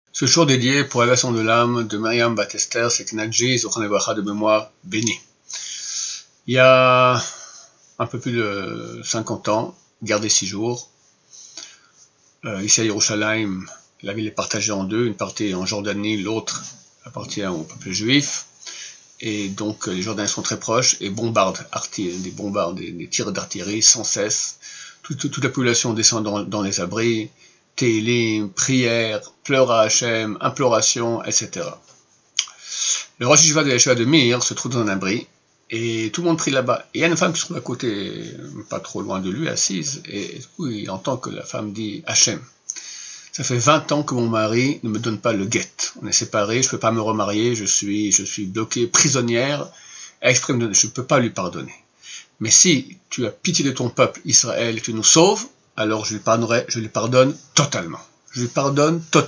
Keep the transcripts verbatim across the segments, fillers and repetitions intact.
Ce jour dédié pour l'élévation de l'âme de Myriam Bat Esther, c'est Knadji, Zochane Bracha de mémoire béni. Il y a un peu plus de cinquante ans, guerre des six jours, euh, ici à Yerushalayim, la ville est partagée en deux, une partie en Jordanie, l'autre appartient au peuple juif, et donc les Jordaniens sont très proches et bombardent, des bombardes, des, des tirs d'artillerie sans cesse. Toute, toute, toute la population descend dans, dans les abris, télim, prière, pleurs à Hachem, imploration, et cetera. Le Rosh Yeshiva de la Yeshiva de Mir se trouve dans un abri, et tout le monde prie là-bas. Et il y a une femme qui se trouve à côté, pas trop loin de lui, assise, et du coup, il entend que la femme dit « Hachem, ça fait vingt ans que mon mari ne me donne pas le guet. On est séparés, je ne peux pas me remarier, je suis, je suis bloquée, prisonnière, extrême de, je ne peux pas lui pardonner. Mais si tu as pitié de ton peuple, Israël, et que tu nous sauves, alors je lui pardonnerai, je lui pardonne totalement. Je lui pardonne totalement. »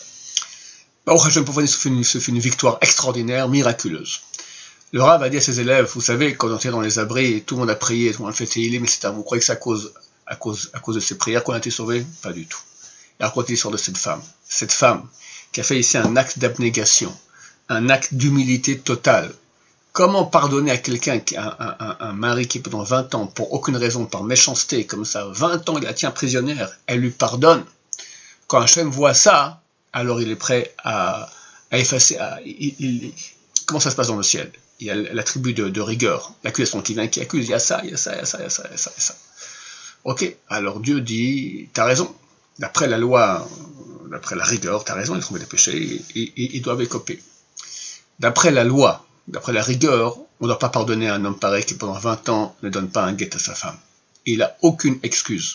Baruch Hashem, pour venir, se fait une, se fait une victoire extraordinaire, miraculeuse. Le Rav a dit à ses élèves, vous savez, quand on était dans les abris, tout le monde a prié, tout le monde a fait télim, et cetera. Vous croyez que c'est à cause, à cause, à cause de ces prières qu'on a été sauvés? Pas du tout. Et racontez l'histoire de cette femme. Cette femme qui a fait ici un acte d'abnégation, un acte d'humilité totale. Comment pardonner à quelqu'un, un, un, un, un mari qui pendant vingt ans, pour aucune raison, par méchanceté, comme ça, vingt ans, il la tient prisonnière, elle lui pardonne. Quand Hachem voit ça, alors il est prêt à, à effacer. À, il, il, comment ça se passe dans le ciel? Il y a l'attribut de, de rigueur, l'accusation qui vient, qui accuse, il y a ça, il y a ça, il y a ça, il y a ça, il y a ça, il y a ça. Ok, alors Dieu dit, t'as raison. D'après la loi, d'après la rigueur, t'as raison, ils trouvent des péchés, et, et, ils doivent écoper. D'après la loi, d'après la rigueur, on ne doit pas pardonner à un homme pareil qui pendant vingt ans ne donne pas un guet à sa femme. Il n'a aucune excuse.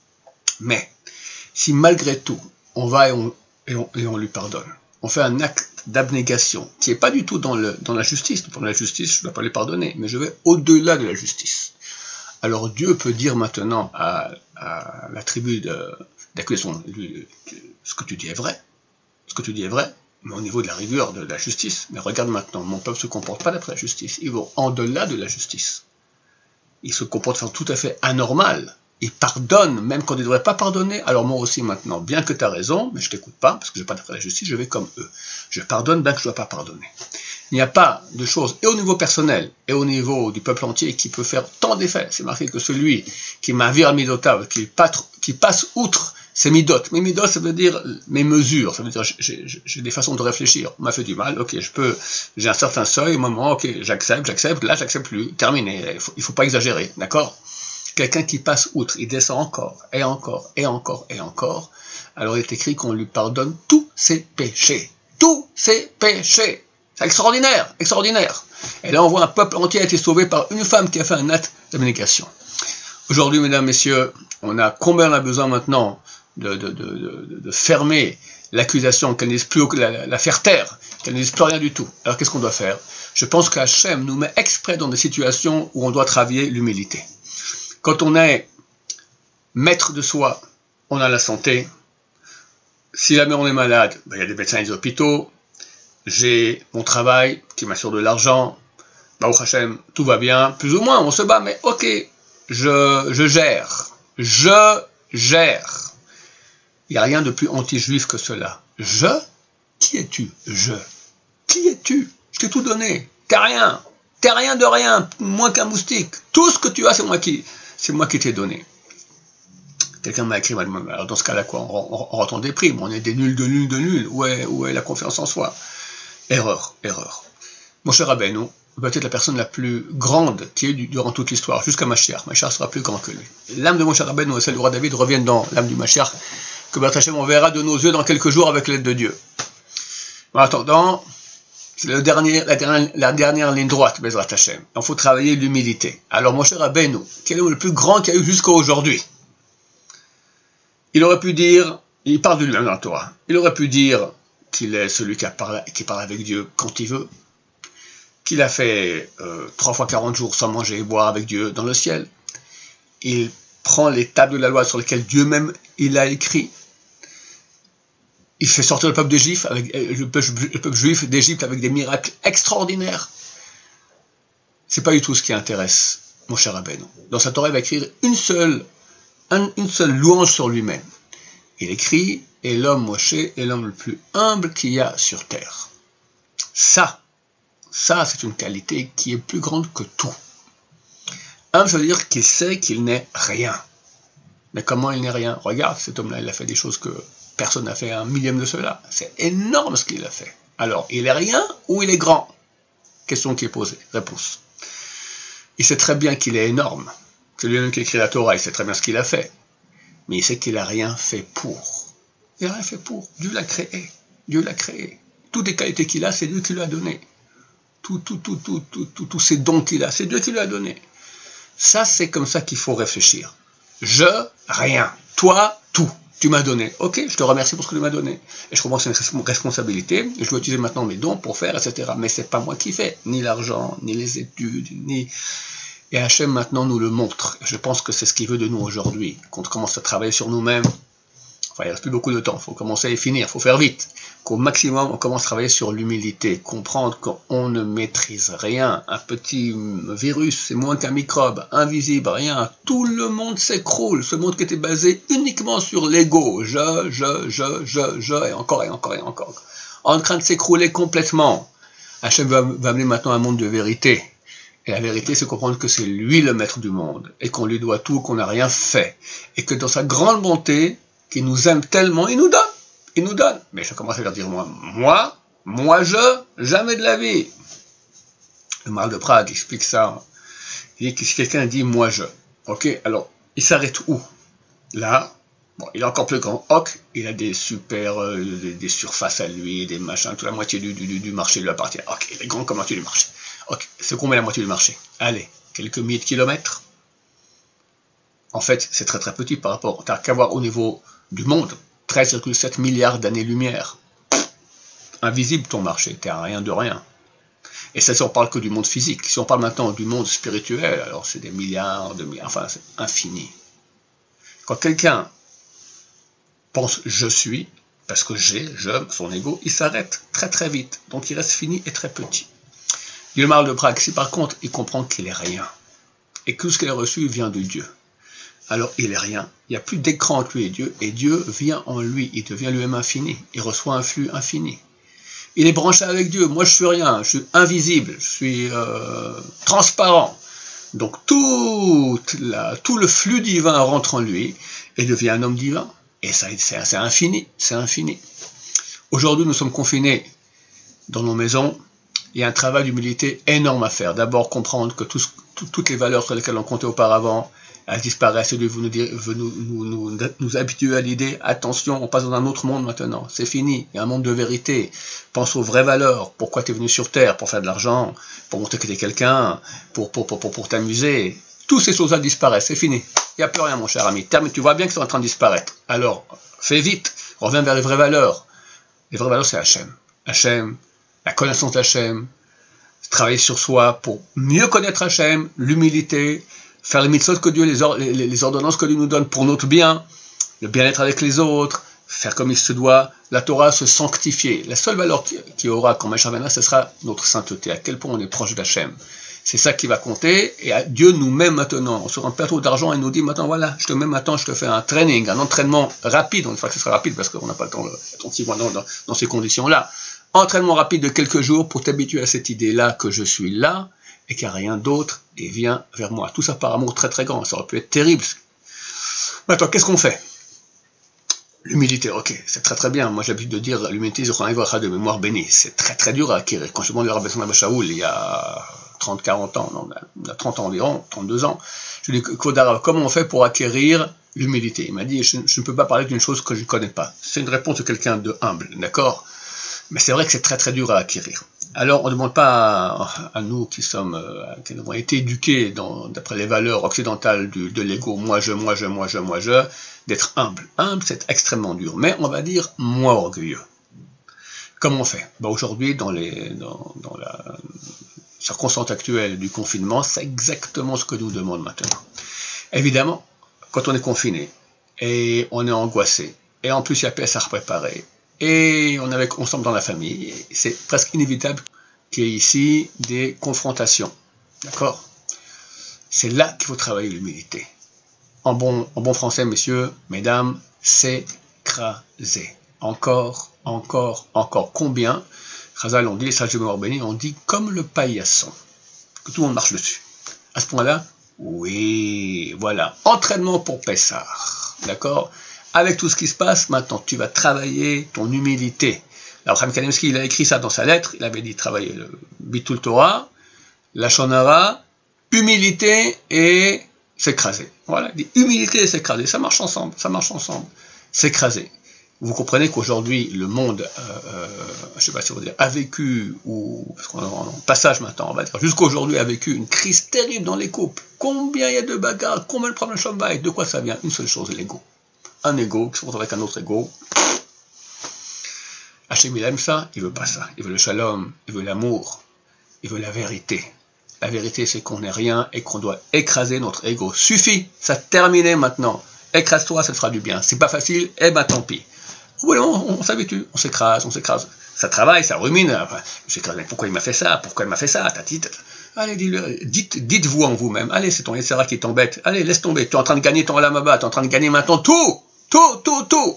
Mais, si malgré tout, on va et on, et on, et on lui pardonne, on fait un acte d'abnégation, qui n'est pas du tout dans, le, dans la justice. Pour la justice, je ne dois pas les pardonner, mais je vais au-delà de la justice. Alors Dieu peut dire maintenant à, à la tribu d'accusation, ce que tu dis est vrai, ce que tu dis est vrai, mais au niveau de la rigueur de la justice, mais regarde maintenant, mon peuple ne se comporte pas d'après la justice, ils vont en-delà de la justice. Ils se comportent de façon tout à fait anormale. Ils pardonnent, même quand ils ne devraient pas pardonner. Alors moi aussi maintenant, bien que tu as raison, mais je ne t'écoute pas, parce que je ne vais pas d'après la justice, je vais comme eux. Je pardonne, bien que je ne dois pas pardonner. Il n'y a pas de chose, et au niveau personnel, et au niveau du peuple entier, qui peut faire tant d'effets. C'est marqué que celui qui m'avire à midotav, qui, qui passe outre ses midotes. Mes midotes, ça veut dire mes mesures, ça veut dire j'ai des façons de réfléchir. On m'a fait du mal, ok, je peux, j'ai un certain seuil, au moment, ok, j'accepte, j'accepte, là j'accepte plus, terminé, il ne faut, faut pas exagérer, d'accord? Quelqu'un qui passe outre, il descend encore, et encore, et encore, et encore, alors il est écrit qu'on lui pardonne tous ses péchés. Tous ses péchés. C'est extraordinaire, extraordinaire. Et là, on voit un peuple entier a été sauvé par une femme qui a fait un acte d'abnégation. Aujourd'hui, mesdames, messieurs, on a combien on a besoin maintenant de, de, de, de, de fermer l'accusation, qu'elle ne dise plus la, la faire taire, qu'elle ne dise plus rien du tout. Alors qu'est-ce qu'on doit faire? Je pense qu'Hachem nous met exprès dans des situations où on doit travailler l'humilité. Quand on est maître de soi, on a la santé. Si jamais on est malade, ben, il y a des médecins et des hôpitaux. J'ai mon travail qui m'assure de l'argent. Baruch Hashem, tout va bien. Plus ou moins, on se bat, mais ok, je, je gère. Je gère. Il n'y a rien de plus anti-juif que cela. Je? Qui es-tu? Je. Qui es-tu? Je t'ai tout donné. T'es rien. T'es rien de rien, moins qu'un moustique. Tout ce que tu as, c'est moi qui... C'est moi qui t'ai donné. Quelqu'un m'a écrit, alors dans ce cas-là, quoi, on, on, on rentre en déprime, on est des nuls de nuls de nuls. Où est, où est la confiance en soi? Erreur, erreur. Mon cher Rabbeinu, peut-être la personne la plus grande qui est durant toute l'histoire, jusqu'à Mashiach. Mashiach sera plus grand que lui. L'âme de mon cher Rabbeinu et celle du roi David reviennent dans l'âme du Mashiach, que B'ezrat Hashem on verra de nos yeux dans quelques jours avec l'aide de Dieu. En attendant, c'est le dernier, la, dernière, la dernière ligne droite, B'ezrat Hashem. Il faut travailler l'humilité. Alors, mon cher Rabbeinu, quel est le plus grand qu'il y a eu jusqu'à aujourd'hui? Il aurait pu dire, il parle de lui-même dans la Torah, il aurait pu dire qu'il est celui qui, a parlé, qui parle avec Dieu quand il veut, qu'il a fait euh, trois fois quarante jours sans manger et boire avec Dieu dans le ciel. Il prend les tables de la loi sur lesquelles Dieu même il a écrit. Il fait sortir le peuple d'Égypte, avec le peuple, le peuple juif d'Égypte avec des miracles extraordinaires. C'est pas du tout ce qui intéresse mon cher Rabbeinu. Dans sa Torah, il va écrire une seule, un, une seule louange sur lui-même. Il écrit, et l'homme Moshe est l'homme le plus humble qu'il y a sur terre. Ça, ça c'est une qualité qui est plus grande que tout. Humble, ça veut dire qu'il sait qu'il n'est rien. Mais comment il n'est rien? Regarde, cet homme-là, il a fait des choses que personne n'a fait un millième de cela. C'est énorme ce qu'il a fait. Alors, il est rien ou il est grand? Question qui est posée. Réponse. Il sait très bien qu'il est énorme. C'est lui-même qui a écrit la Torah, il sait très bien ce qu'il a fait. Mais il sait qu'il n'a rien fait pour. Il n'a rien fait pour. Dieu l'a créé. Dieu l'a créé. Toutes les qualités qu'il a, c'est Dieu qui lui a donné. Tout, tout, tout, tout, tout, tout, tous ces dons qu'il a, c'est Dieu qui lui a donné. Ça, c'est comme ça qu'il faut réfléchir. Je, rien. Toi, tout. Tu m'as donné. Ok, je te remercie pour ce que tu m'as donné. Et je comprends que c'est une responsabilité. Je dois utiliser maintenant mes dons pour faire, et cetera. Mais c'est pas moi qui fais. Ni l'argent, ni les études, ni... Et Hachem maintenant nous le montre. Je pense que c'est ce qu'il veut de nous aujourd'hui. Qu'on commence à travailler sur nous-mêmes. Enfin, il ne reste plus beaucoup de temps. Il faut commencer à y finir. Il faut faire vite. Qu'au maximum, on commence à travailler sur l'humilité. Comprendre qu'on ne maîtrise rien. Un petit virus, c'est moins qu'un microbe. Invisible, rien. Tout le monde s'écroule. Ce monde qui était basé uniquement sur l'ego. Je, je, je, je, je, et encore, et encore, et encore. En train de s'écrouler complètement. Hachem va, va amener maintenant un monde de vérité. Et la vérité, c'est comprendre que c'est lui le maître du monde. Et qu'on lui doit tout, qu'on n'a rien fait. Et que dans sa grande bonté, qu'il nous aime tellement, il nous donne. Il nous donne. Mais je commence à leur dire, moi, moi, moi je, jamais de la vie. Le Maharal de Prague explique ça. Il dit que si quelqu'un dit, moi je, ok, alors, il s'arrête où? Là, bon, il est encore plus grand. Ok, il a des super, euh, des, des surfaces à lui, des machins, toute la moitié du, du, du marché lui appartient. Ok, il est grand comme la moitié du marché. Ok, c'est combien la moitié du marché? Allez, quelques milliers de kilomètres. En fait, c'est très très petit par rapport. T'as qu'à voir au niveau du monde, treize virgule sept milliards d'années-lumière. Invisible ton marché, t'es à rien de rien. Et ça, si on parle que du monde physique. Si on parle maintenant du monde spirituel, alors c'est des milliards de milliards, enfin c'est infini. Quand quelqu'un pense je suis, parce que j'ai, je, son ego, il s'arrête très très vite. Donc il reste fini et très petit. Il Maharal de Prague, si par contre il comprend qu'il est rien, et que tout ce qu'il a reçu vient de Dieu, alors il est rien, il n'y a plus d'écran entre lui et Dieu, et Dieu vient en lui, il devient lui-même infini, il reçoit un flux infini. Il est branché avec Dieu, moi je suis rien, je suis invisible, je suis euh, transparent. Donc tout, la, tout le flux divin rentre en lui, et devient un homme divin. Et ça, c'est infini, c'est infini. Aujourd'hui nous sommes confinés dans nos maisons. Il y a un travail d'humilité énorme à faire. D'abord, comprendre que tout, tout, toutes les valeurs sur lesquelles on comptait auparavant, elles disparaissent et Dieu veut nous, dire, veut nous, nous, nous, nous habituer à l'idée, attention, on passe dans un autre monde maintenant, c'est fini, il y a un monde de vérité. Pense aux vraies valeurs, pourquoi tu es venu sur Terre, pour faire de l'argent, pour montrer que tu es quelqu'un, pour, pour, pour, pour, pour t'amuser. Toutes ces choses-là disparaissent, c'est fini. Il n'y a plus rien, mon cher ami. Termine, tu vois bien que c'est en train de disparaître. Alors, fais vite, reviens vers les vraies valeurs. Les vraies valeurs, c'est Hachem. Hachem, la connaissance d'Hachem, travailler sur soi pour mieux connaître Hachem, l'humilité, faire les mitzvot que Dieu, les, or, les, les ordonnances que Dieu nous donne pour notre bien, le bien-être avec les autres, faire comme il se doit, la Torah, se sanctifier. La seule valeur qui, qui aura quand Mashiach viendra, ce sera notre sainteté, à quel point on est proche d'Hachem. C'est ça qui va compter, et Dieu nous met maintenant sur un plateau d'argent et nous dit maintenant voilà, je te mets maintenant, je te fais un training, un entraînement rapide, on ne sait pas que ce sera rapide parce qu'on n'a pas le temps d'être dans, dans, dans ces conditions-là. Entraînement rapide de quelques jours pour t'habituer à cette idée-là que je suis là et qu'il n'y a rien d'autre et viens vers moi. Tout ça par amour très très grand, ça aurait pu être terrible. Maintenant, qu'est-ce qu'on fait? L'humilité, ok, c'est très très bien. Moi j'ai l'habitude de dire l'humilité, de mémoire bénie. C'est très très dur à acquérir. Quand je demande le Rabbi Shimon Shaoul il y a trente quarante ans, non, il y a trente ans environ, trente-deux ans, je lui ai dit, Kodara, comment on fait pour acquérir l'humilité? Il m'a dit, je, je ne peux pas parler d'une chose que je ne connais pas. C'est une réponse de quelqu'un de humble, d'accord? Mais c'est vrai que c'est très très dur à acquérir. Alors on ne demande pas à, à nous qui sommes, euh, qui avons été éduqués d'après les valeurs occidentales du, de l'ego, moi je, moi je, moi je, moi je, d'être humble. Humble, c'est extrêmement dur, mais on va dire moins orgueilleux. Comment on fait? Ben, aujourd'hui, dans, les, dans, dans la circonstance actuelle du confinement, c'est exactement ce que nous demande maintenant. Évidemment, quand on est confiné, et on est angoissé, et en plus il y a P S à préparer, et on est avec, ensemble dans la famille, c'est presque inévitable qu'il y ait ici des confrontations. D'accord? C'est là qu'il faut travailler l'humilité. En bon, en bon français, messieurs, mesdames, c'est s'écraser. Encore, encore, encore. Combien? Chazal, on dit, les sages de mémoire bénis, on dit comme le paillasson, que tout le monde marche dessus. À ce point-là, oui, voilà. Entraînement pour Pessah. D'accord? Avec tout ce qui se passe, maintenant, tu vas travailler ton humilité. Alors, Chaim Kanievski, il a écrit ça dans sa lettre. Il avait dit travailler le Bitul Torah, la Shonara, humilité et s'écraser. Voilà, il dit humilité et s'écraser. Ça marche ensemble, ça marche ensemble. S'écraser. Vous comprenez qu'aujourd'hui, le monde, euh, euh, je ne sais pas si vous dire, a vécu, ou, parce qu'on est en passage maintenant, on va dire, jusqu'aujourd'hui a vécu une crise terrible dans les couples. Combien il y a de bagarres, combien de problèmes de chambaille, de quoi ça vient? Une seule chose, l'ego. Un ego qui se retrouve avec un autre ego. Hachem, il aime ça, il veut pas ça. Il veut le shalom, il veut l'amour, il veut la vérité. La vérité, c'est qu'on n'est rien et qu'on doit écraser notre ego. Suffit, ça terminé maintenant. Écrase-toi, ça te fera du bien. C'est pas facile, eh ben tant pis. Oui, on, on, on s'habitue, on s'écrase, on s'écrase. Ça travaille, ça rumine. Je s'écrase, mais pourquoi il m'a fait ça? Pourquoi il m'a fait ça? Tati, tati. Allez, dites, dites-vous en vous-même. Allez, c'est ton Yetzirah qui t'embête. Allez, laisse tomber. Tu es en train de gagner ton Olam Haba. Tu es en train de gagner maintenant tout. Tout, tout, tout.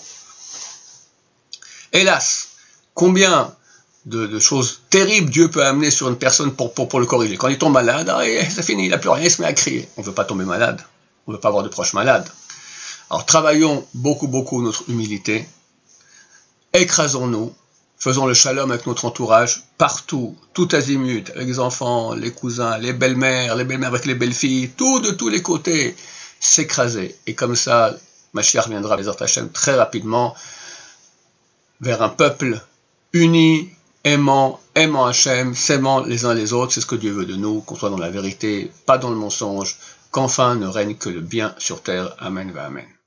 Hélas, combien de, de choses terribles Dieu peut amener sur une personne pour, pour, pour le corriger. Quand il tombe malade, allez, c'est fini, il n'a plus rien, il se met à crier. On ne veut pas tomber malade. On ne veut pas avoir de proches malades. Alors, travaillons beaucoup, beaucoup notre humilité. Écrasons-nous, faisons le shalom avec notre entourage, partout, tout azimut, avec les enfants, les cousins, les belles-mères, les belles-mères avec les belles-filles, tout de tous les côtés, s'écraser. Et comme ça, Mashiach viendra, Bezrat Hashem, très rapidement, vers un peuple uni, aimant, aimant Hashem, s'aimant les uns les autres, c'est ce que Dieu veut de nous, qu'on soit dans la vérité, pas dans le mensonge, qu'enfin ne règne que le bien sur terre. Amen, va Amen.